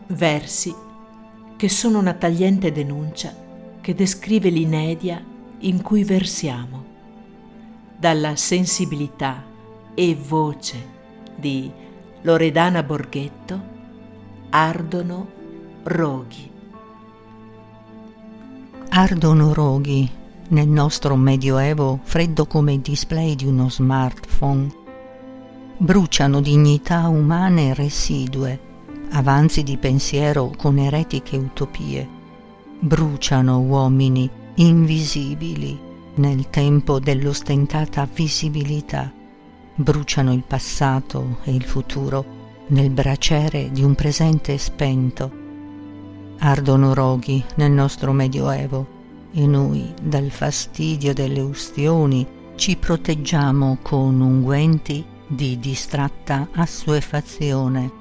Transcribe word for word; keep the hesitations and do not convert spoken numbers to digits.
Versi che sono una tagliente denuncia che descrive l'inedia in cui versiamo, dalla sensibilità e voce di Loredana Borghetto, ardono roghi. Ardono roghi nel nostro medioevo freddo come il display di uno smartphone. Bruciano dignità umane residue, avanzi di pensiero con eretiche utopie. Bruciano uomini invisibili nel tempo dell'ostentata visibilità. Bruciano il passato e il futuro nel braciere di un presente spento. Ardono roghi nel nostro medioevo e noi dal fastidio delle ustioni ci proteggiamo con unguenti di distratta assuefazione.